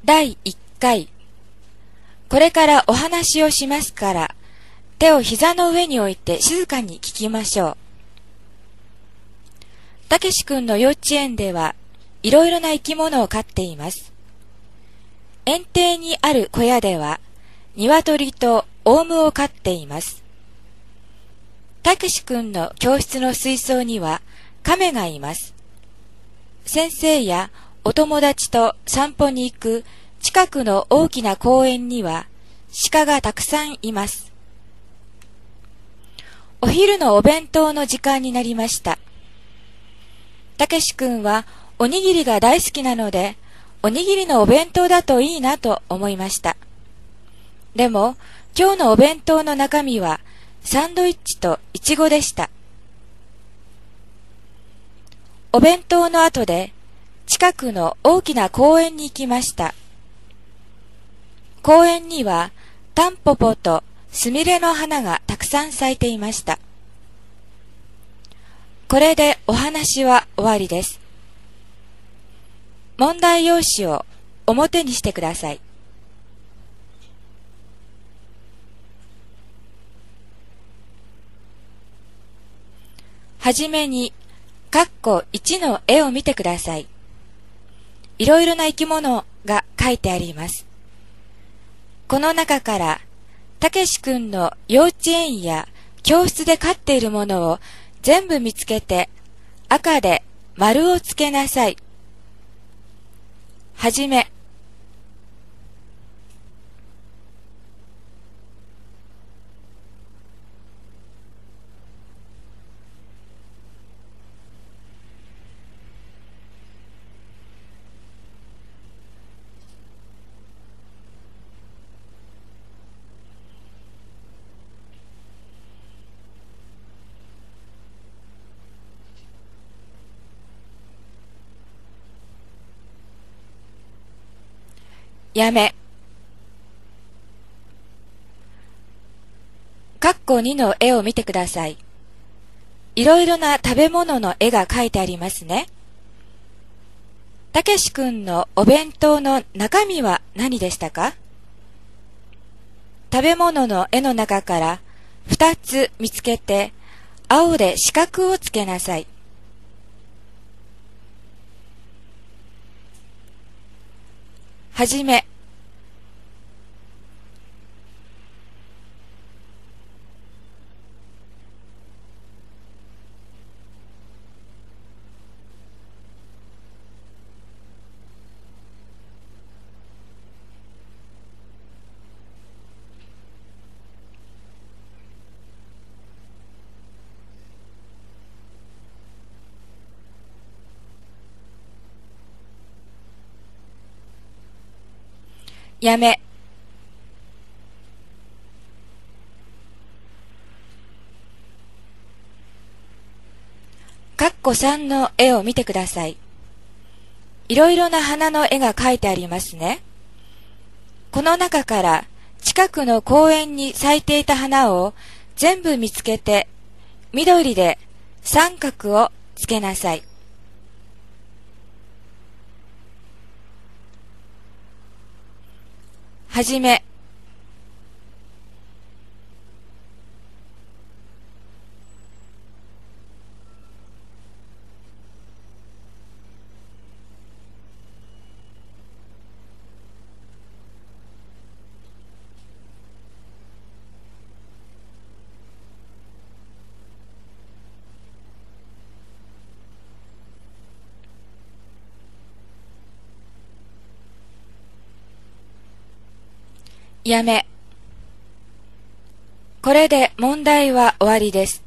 第1回。これからお話をしますから、手を膝の上に置いて静かに聞きましょう。たけし君の幼稚園ではいろいろな生き物を飼っています。園庭にある小屋では鶏とオウムを飼っています。たけし君の教室の水槽には亀がいます。先生やお友達と散歩に行く近くの大きな公園には鹿がたくさんいます。お昼のお弁当の時間になりました。たけし君はおにぎりが大好きなので、おにぎりのお弁当だといいなと思いました。でも、今日のお弁当の中身はサンドイッチとイチゴでした。お弁当の後で近くの大きな公園に行きました。公園にはタンポポとスミレの花がたくさん咲いていました。これでお話は終わりです。問題用紙を表にしてください。はじめに、括弧1の絵を見てください。いろいろな生き物が書いてあります。この中から、たけし君の幼稚園や教室で飼っているものを全部見つけて、赤で丸をつけなさい。はじめ。やめ。括弧2の絵を見てください。いろいろな食べ物の絵が描いてありますね。たけし君のお弁当の中身は何でしたか？食べ物の絵の中から2つ見つけて、青で四角をつけなさい。はじめ。やめ。括弧3の絵を見てください。いろいろな花の絵が描いてありますね。この中から近くの公園に咲いていた花を全部見つけて、緑で三角をつけなさい。はじめ。やめ。これで問題は終わりです。